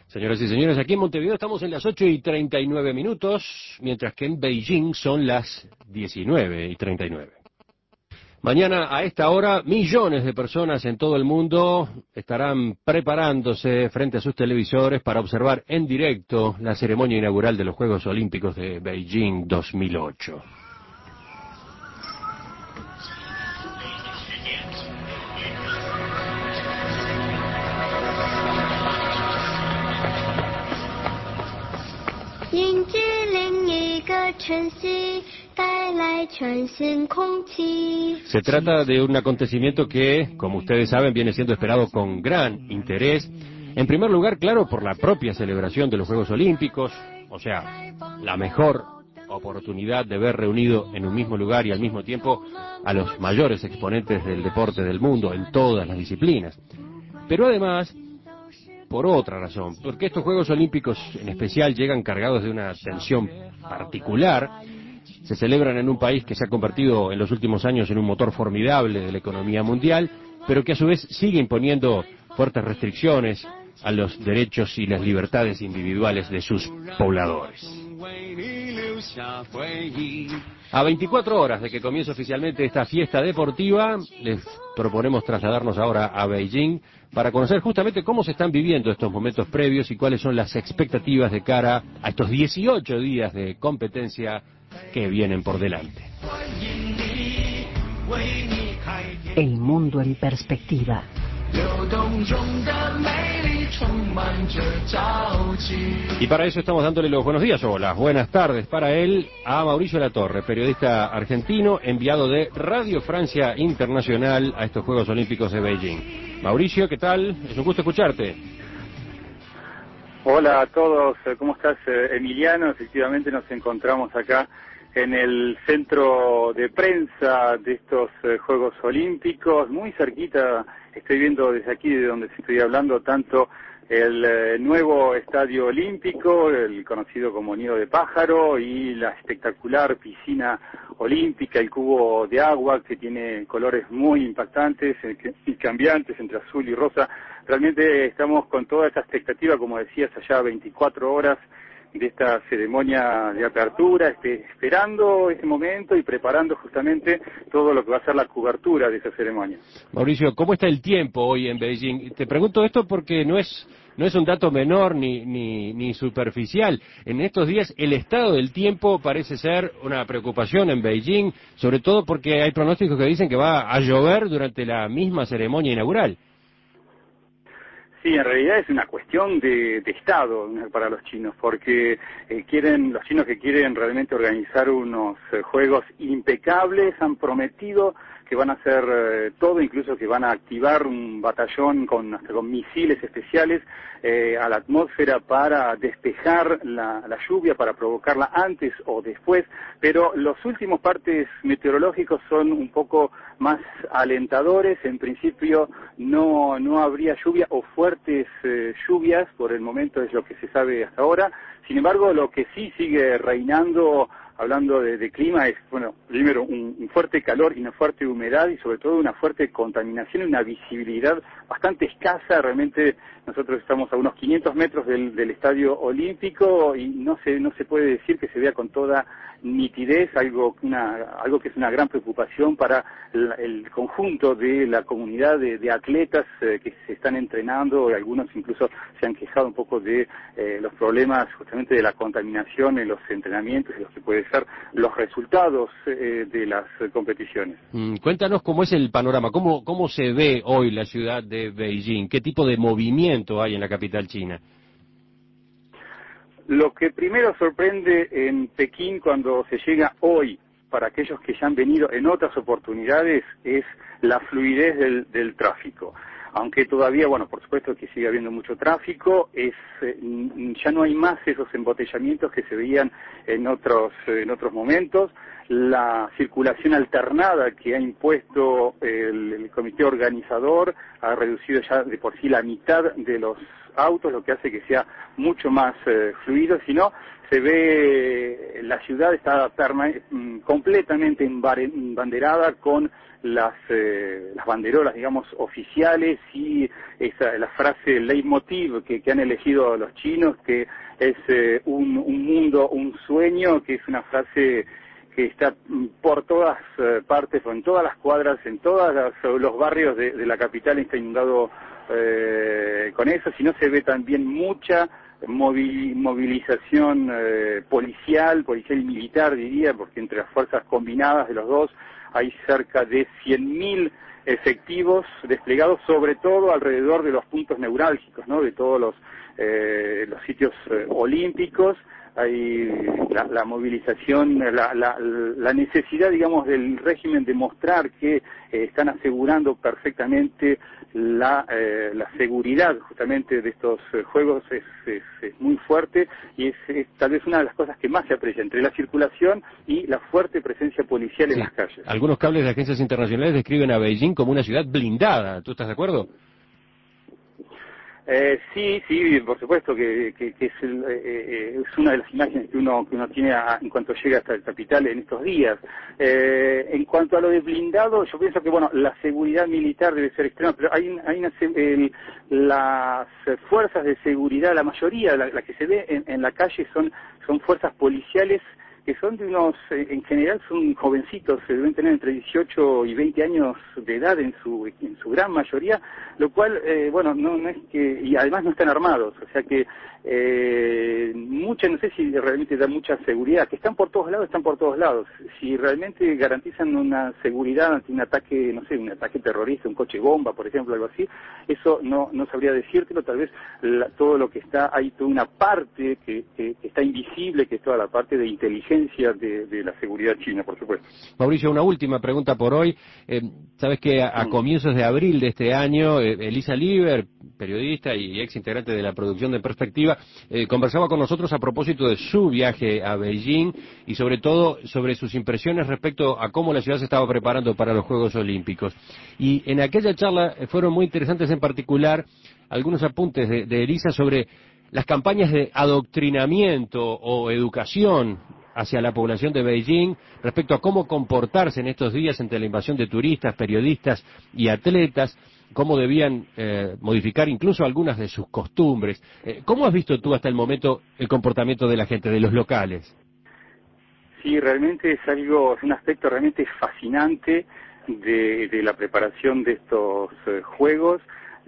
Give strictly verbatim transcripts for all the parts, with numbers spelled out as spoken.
Señoras y señores, aquí en Montevideo estamos en las ocho y treinta y nueve minutos, mientras que en Beijing son las diecinueve y treinta y nueve. Mañana a esta hora, millones de personas en todo el mundo estarán preparándose frente a sus televisores para observar en directo la ceremonia inaugural de los Juegos Olímpicos de Beijing dos mil ocho. Se trata de un acontecimiento que, como ustedes saben, viene siendo esperado con gran interés. En primer lugar, claro, por la propia celebración de los Juegos Olímpicos, o sea, la mejor oportunidad de ver reunido en un mismo lugar y al mismo tiempo a los mayores exponentes del deporte del mundo en todas las disciplinas. Pero además, por otra razón, porque estos Juegos Olímpicos en especial llegan cargados de una tensión particular. Se celebran en un país que se ha convertido en los últimos años en un motor formidable de la economía mundial, pero que a su vez sigue imponiendo fuertes restricciones a los derechos y las libertades individuales de sus pobladores. A veinticuatro horas de que comience oficialmente esta fiesta deportiva, les proponemos trasladarnos ahora a Beijing para conocer justamente cómo se están viviendo estos momentos previos y cuáles son las expectativas de cara a estos dieciocho días de competencia que vienen por delante. El mundo en perspectiva. Y para eso estamos dándole los buenos días o las buenas tardes para él a Mauricio Latorre, periodista argentino, enviado de Radio Francia Internacional a estos Juegos Olímpicos de Beijing. Mauricio, ¿qué tal? Es un gusto escucharte. Hola a todos, ¿cómo estás, Emiliano? Efectivamente nos encontramos acá en el centro de prensa de estos Juegos Olímpicos, muy cerquita. Estoy viendo desde aquí, de donde estoy hablando, tanto el eh, nuevo Estadio Olímpico, el conocido como Nido de Pájaro, y la espectacular piscina olímpica, el cubo de agua que tiene colores muy impactantes y cambiantes entre azul y rosa. Realmente estamos con toda esta expectativa, como decías, allá veinticuatro horas de esta ceremonia de apertura, este, esperando ese momento y preparando justamente todo lo que va a ser la cobertura de esa ceremonia. Mauricio, ¿cómo está el tiempo hoy en Beijing? Te pregunto esto porque no es no es un dato menor ni, ni, ni superficial. En estos días el estado del tiempo parece ser una preocupación en Beijing, sobre todo porque hay pronósticos que dicen que va a llover durante la misma ceremonia inaugural. Sí, en realidad es una cuestión de, de Estado para los chinos, porque eh, quieren los chinos que quieren realmente organizar unos eh, juegos impecables, han prometido que van a hacer eh, todo, incluso que van a activar un batallón con, hasta con misiles especiales eh, a la atmósfera para despejar la, la lluvia, para provocarla antes o después, pero los últimos partes meteorológicos son un poco más alentadores. En principio no, no habría lluvia o fuertes eh, lluvias, por el momento es lo que se sabe hasta ahora. Sin embargo, lo que sí sigue reinando, hablando de, de clima, es, bueno, primero un, un fuerte calor y una fuerte humedad y sobre todo una fuerte contaminación y una visibilidad bastante escasa. Realmente nosotros estamos a unos quinientos metros del, del Estadio Olímpico y no se, no se puede decir que se vea con toda nitidez, algo, una, algo que es una gran preocupación para el, el conjunto de la comunidad de, de atletas eh, que se están entrenando, y algunos incluso se han quejado un poco de eh, los problemas justamente de la contaminación en los entrenamientos y los que pueden ser los resultados eh, de las eh, competiciones. Mm, cuéntanos cómo es el panorama, cómo, cómo se ve hoy la ciudad de Beijing, qué tipo de movimiento hay en la capital china. Lo que primero sorprende en Pekín cuando se llega hoy, para aquellos que ya han venido en otras oportunidades, es la fluidez del, del tráfico. Aunque todavía, bueno, por supuesto que sigue habiendo mucho tráfico, es eh, ya no hay más esos embotellamientos que se veían en otros en otros momentos. la circulación alternada que ha impuesto el, el comité organizador ha reducido ya de por sí la mitad de los autos, lo que hace que sea mucho más eh, fluido. Si no, se ve la ciudad está perma, completamente embanderada con las, eh, las banderolas, digamos, oficiales, y esa, la frase leitmotiv que, que han elegido los chinos, que es eh, un, un mundo, un sueño, que es una frase que está por todas eh, partes, o en todas las cuadras, en todos los barrios de, de la capital está inundado eh, con eso. Si no, se ve también mucha movil, movilización eh, policial, policial y militar, diría, porque entre las fuerzas combinadas de los dos hay cerca de cien mil efectivos desplegados, sobre todo alrededor de los puntos neurálgicos, ¿no?, de todos los, eh, los sitios eh, olímpicos. Hay la, la movilización, la, la, la necesidad, digamos, del régimen de mostrar que eh, están asegurando perfectamente la, eh, la seguridad justamente de estos eh, juegos es, es, es muy fuerte, y es, es tal vez una de las cosas que más se aprecia entre la circulación y la fuerte presencia policial sí. en las calles. Algunos cables de agencias internacionales describen a Beijing como una ciudad blindada. ¿Tú estás de acuerdo? Eh, sí, sí, por supuesto que, que, que es, el, eh, es una de las imágenes que uno que uno tiene a, en cuanto llega hasta el capital en estos días. Eh, en cuanto a lo de blindado, yo pienso que bueno, la seguridad militar debe ser extrema, pero hay, hay una, el, las fuerzas de seguridad, la mayoría, la, la que se ve en, en la calle son son fuerzas policiales que son de unos, en general son jovencitos, se deben tener entre dieciocho y veinte años de edad en su en su gran mayoría, lo cual, eh, bueno, no, no es que, y además no están armados, o sea que eh, mucha, no sé si realmente da mucha seguridad, que están por todos lados, están por todos lados. Si realmente garantizan una seguridad ante un ataque, no sé, un ataque terrorista, un coche bomba, por ejemplo, algo así, eso no no sabría decírtelo. Tal vez la, todo lo que está, hay toda una parte que, que, que está invisible, que es toda la parte de inteligencia de, de la seguridad china, por supuesto. Mauricio, una última pregunta por hoy. Eh, Sabes que a, a comienzos de abril de este año, eh, Elisa Lieber, periodista y ex integrante de la producción de Perspectiva, eh, conversaba con nosotros a propósito de su viaje a Beijing y sobre todo sobre sus impresiones respecto a cómo la ciudad se estaba preparando para los Juegos Olímpicos. Y en aquella charla eh, fueron muy interesantes, en particular algunos apuntes de, de Elisa sobre las campañas de adoctrinamiento o educación hacia la población de Beijing respecto a cómo comportarse en estos días ante la invasión de turistas, periodistas y atletas, cómo debían eh, modificar incluso algunas de sus costumbres. Eh, ¿Cómo has visto tú hasta el momento el comportamiento de la gente, de los locales? Sí, realmente es algo, es un aspecto realmente fascinante de, de la preparación de estos eh, juegos.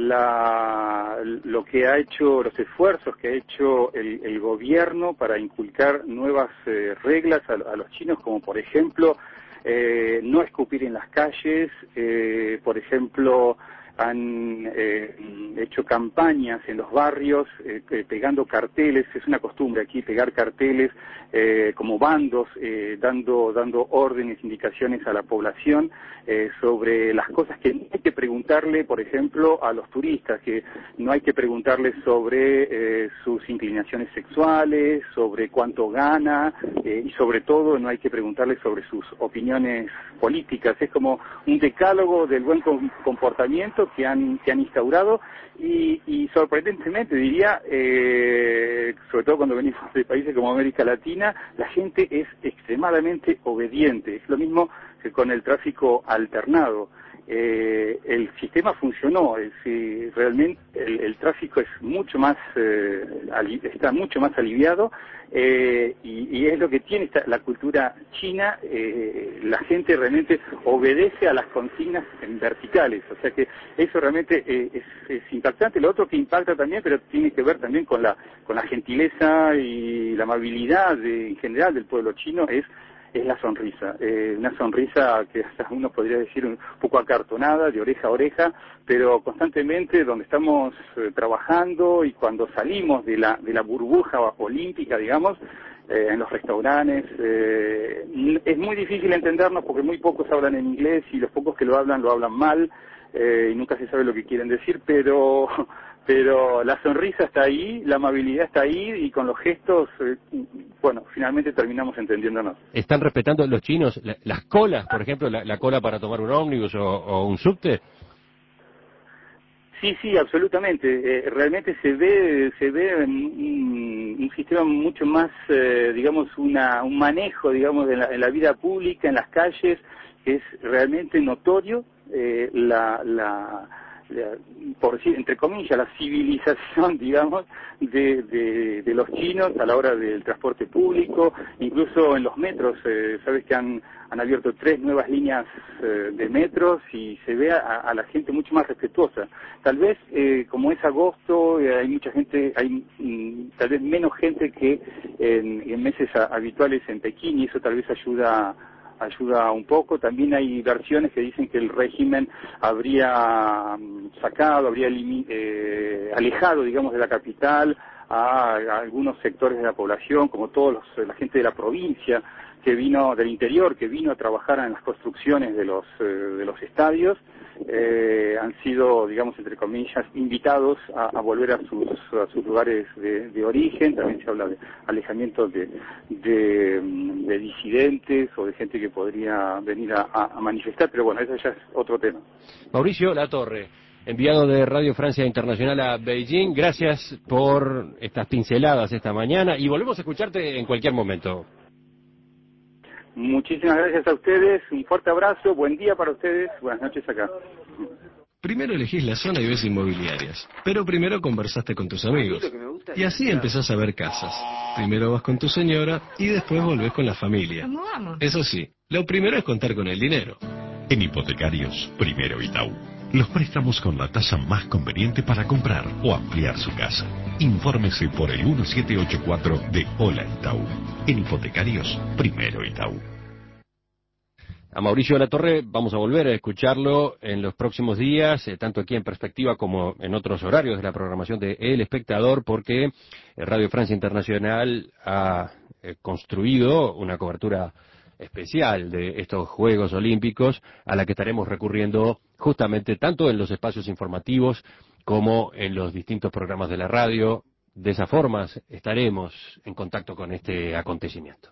La, lo que ha hecho, los esfuerzos que ha hecho el, el gobierno para inculcar nuevas eh, reglas a, a los chinos, como por ejemplo eh, no escupir en las calles, eh, por ejemplo han eh, hecho campañas en los barrios eh, pegando carteles. Es una costumbre aquí pegar carteles eh, como bandos, eh, dando dando órdenes, indicaciones a la población eh, sobre las cosas que no hay que preguntarle, por ejemplo, a los turistas, que no hay que preguntarles sobre eh, sus inclinaciones sexuales, sobre cuánto gana eh, y sobre todo no hay que preguntarles sobre sus opiniones políticas. Es como un decálogo del buen comportamiento que han que han instaurado y, y sorprendentemente diría, eh, sobre todo cuando venimos de países como América Latina, la gente es extremadamente obediente. Es lo mismo que con el tráfico alternado. Eh, el sistema funcionó, es, eh, realmente el, el tráfico es mucho más, eh, ali, está mucho más aliviado eh, y, y es lo que tiene esta, la cultura china. Eh, la gente realmente obedece a las consignas en verticales, o sea que eso realmente eh, es, es impactante. Lo otro que impacta también, pero tiene que ver también con la con la gentileza y la amabilidad de, en general del pueblo chino, es es la sonrisa, eh, una sonrisa que hasta uno podría decir un poco acartonada, de oreja a oreja, pero constantemente donde estamos eh, trabajando y cuando salimos de la de la burbuja olímpica, digamos, eh, en los restaurantes, eh, es muy difícil entendernos porque muy pocos hablan en inglés y los pocos que lo hablan lo hablan mal eh, y nunca se sabe lo que quieren decir, pero pero la sonrisa está ahí, la amabilidad está ahí, y con los gestos, eh, bueno, finalmente terminamos entendiéndonos. ¿Están respetando los chinos la, las colas, por ejemplo, la, la cola para tomar un ómnibus o, o un subte? Sí, sí, absolutamente. Eh, realmente se ve, se ve un, un sistema mucho más, eh, digamos, una, un manejo, digamos, en la, en la vida pública, en las calles, que es realmente notorio. Eh, la, la, la, por decir, entre comillas, la civilización, digamos, de, de, de los chinos a la hora del transporte público, incluso en los metros. Eh, sabes que han, han abierto tres nuevas líneas eh, de metros, y se ve a, a la gente mucho más respetuosa. Tal vez, eh, como es agosto, eh, hay mucha gente, hay mm, tal vez menos gente que en, en meses a, habituales en Pekín, y eso tal vez ayuda ayuda un poco. También hay versiones que dicen que el régimen habría sacado, habría eh, alejado, digamos, de la capital a, a algunos sectores de la población, como todos los, la gente de la provincia que vino del interior, que vino a trabajar en las construcciones de los eh, de los estadios, eh, han sido, digamos, entre comillas, invitados a, a volver a sus a sus lugares de, de origen. También se habla de alejamiento de, de, de disidentes o de gente que podría venir a, a manifestar, pero bueno, eso ya es otro tema. Mauricio Latorre, enviado de Radio Francia Internacional a Beijing, gracias por estas pinceladas esta mañana, y volvemos a escucharte en cualquier momento. Muchísimas gracias a ustedes, un fuerte abrazo, buen día para ustedes, buenas noches acá. Primero elegís la zona y ves inmobiliarias, pero primero conversaste con tus amigos, y así empezás a ver casas. Primero vas con tu señora y después volvés con la familia. ¿Cómo vamos? Eso sí, lo primero es contar con el dinero. En Hipotecarios Primero Itaú, los préstamos con la tasa más conveniente para comprar o ampliar su casa. Infórmese por el uno siete ocho cuatro de Hola Itaú. En Hipotecarios Primero Itaú. A Mauricio Latorre vamos a volver a escucharlo en los próximos días, eh, tanto aquí en Perspectiva como en otros horarios de la programación de El Espectador, porque Radio Francia Internacional ha eh, construido una cobertura especial de estos Juegos Olímpicos, a la que estaremos recurriendo justamente tanto en los espacios informativos como en los distintos programas de la radio. De esa forma estaremos en contacto con este acontecimiento.